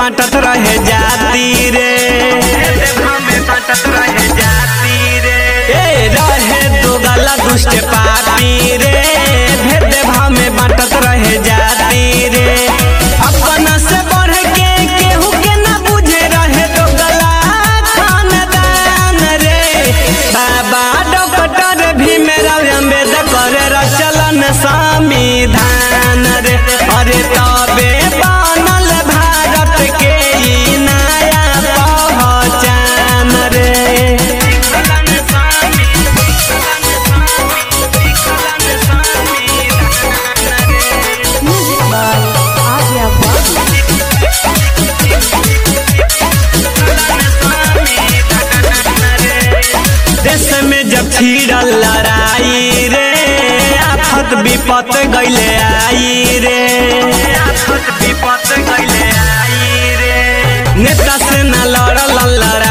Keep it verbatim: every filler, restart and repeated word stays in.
बांटत रहे जाती रे, भेदभाव में बांटत रहे जाती रे। ए रहे दो गला दुष्ट पापी रे, भेदभाव में बांटत रहे जाती रे। अपना से बढ़ के केहू के ना बुझे रहे दो गला खानदान रे। बाबा डॉक्टर भीमराव अम्बेडकर रचलन संविधान रे, अरे तबे बनल भारत के ई नया पहचान रे। देश में जब छिड़ल लड़ाई रे, आफत विपत गइले आई रे, आफत विपत गइले आई रे। नेता से न लड़ल लड़ाई